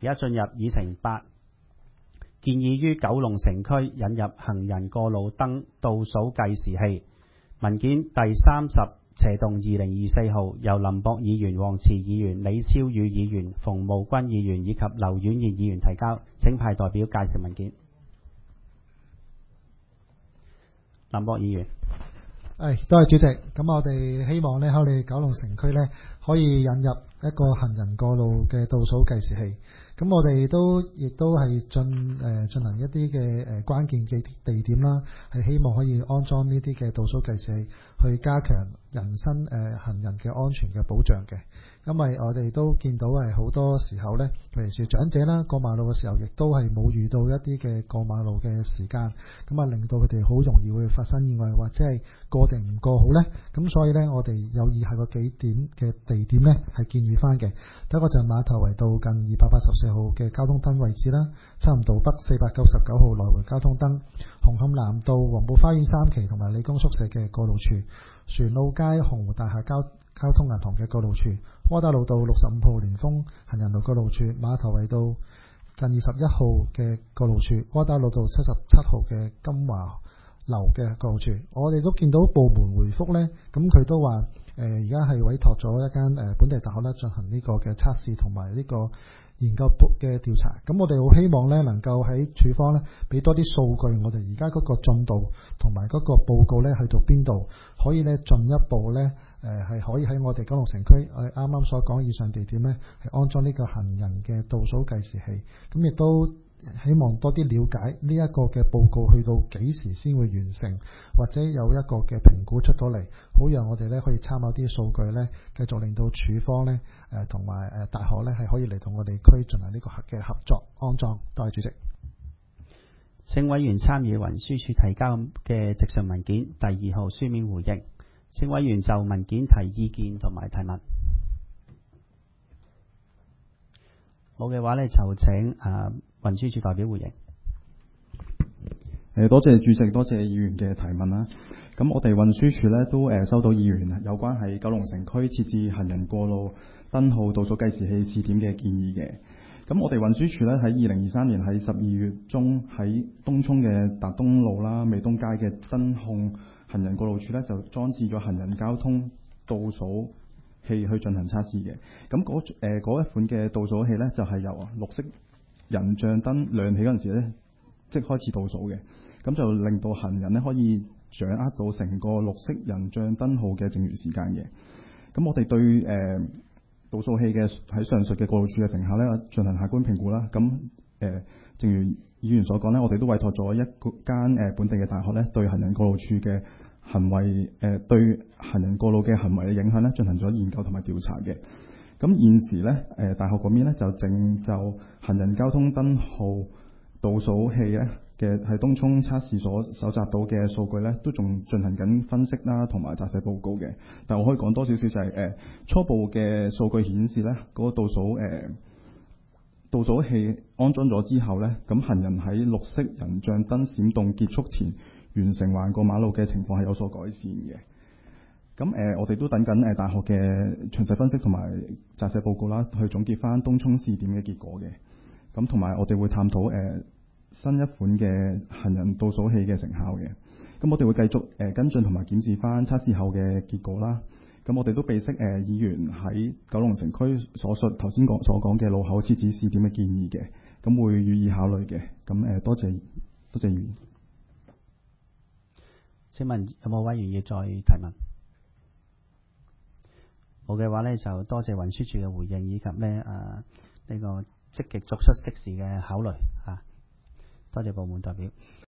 而家進入議程8，建議於九龍城區引入行人過路燈倒數計時器。文件第30/2024號由林博議員、黃慈議員、李超宇議員、馮務君議員以及劉婉彥議員提交，請派代表介紹文件。林博議員。 多謝主席。咁我哋希望呢，喺我哋九龍城區呢，可以引入一個行人過路嘅倒數計時器。咁我哋亦都係進行一啲嘅關鍵嘅地點啦，係希望可以安裝呢啲嘅倒數計時器，去加強人身行人嘅安全嘅保障嘅。因為我哋都見到係好多時候呢，譬如是長者啦，過馬路嘅時候，亦都係冇遇到一啲嘅過馬路嘅時間，咁啊令到佢哋好容易會發生意外，或者係過定唔過好呢。咁所以呢，我哋有以下個幾點嘅地點呢，係建議翻嘅。第一個就係馬頭圍道近284號嘅交通燈位置啦，差唔多北499號來回交通燈，紅磡南道黃埔花園3期同埋理工宿舍嘅過路處，船澳街鴻湖大廈交通銀行嘅過路處，窩打老道65號連峰行人路過路處，馬頭圍道近21號嘅過路處，窩打老道77號嘅金華樓嘅過路處。我哋都見到部門回覆呢，咁佢都話而家係委託咗一間本地大學咧進行呢個嘅測試同埋呢個研究嘅調查。咁我哋好希望呢，能夠喺處方呢俾多啲數據，我哋而家嗰個進度同埋嗰個報告呢去到邊度，可以呢進一步呢係可以喺我哋九龍城區我哋啱啱所講以上地點呢係安裝呢個行人嘅倒數計時器。咁亦都希望多啲了解呢一個嘅報告去到幾時先會完成，或者有一個嘅評估出到嚟，好讓我哋呢可以參考啲數據呢，繼續令到處方呢同埋大學呢係可以嚟到我哋區進行呢個嘅合作安裝。多謝主席。 請委員參與運輸署提交嘅直述文件第2號書面回應。請委員就文件提意見同埋提問。冇嘅話呢，就請運輸署代表回應。 多謝主席，多謝議員嘅提問啦。咁我哋運輸署呢都收到議員有關喺九龍城區設置行人過路燈號倒數計時器試點嘅建議嘅。咁我哋運輸署呢喺2023年喺12月中喺東涌嘅達東路啦、美東街嘅燈控行人過路處呢，就裝置咗行人交通倒數器去進行測試嘅。咁嗰一款嘅倒數器呢，就係由綠色人像燈亮起嗰陣時呢，即開始倒數嘅。咁就令到行人呢可以掌握到成個綠色人像燈號嘅剩餘時間嘅。咁我哋對倒數器嘅喺上述嘅過路處嘅成效呢進行客觀評估啦。咁正如議員所講呢，我哋都委託咗一間本地嘅大學呢，對行人過路處嘅行為對行人過路嘅行為嘅影響呢進行咗研究同埋調查嘅。咁現時呢，大學嗰邊呢就正就行人交通燈號倒數器呢嘅喺東涌測試所搜集到嘅數據呢，都仲進行緊分析啦，同埋撰寫報告嘅。但我可以講多少少就係初步嘅數據顯示呢，嗰個倒數器安裝咗之後呢，咁行人喺綠色人像燈閃動結束前完成橫過馬路嘅情況係有所改善嘅。咁我哋都等緊大學嘅詳細分析同埋撰寫報告啦，去總結翻東涌試點嘅結果嘅。咁同埋我哋會探討新一款嘅行人倒數器嘅成效嘅。咁我哋會繼續跟進同埋檢視翻測試後嘅結果啦。咁我哋都備悉議員喺九龍城區所述頭先所講嘅路口設置試點嘅建議嘅，咁會予以考慮嘅。咁多謝議員。 請問有冇委員要再提問？冇嘅話呢，就多謝運輸署嘅回應以及呢個積極作出適時嘅考慮。多謝部門代表。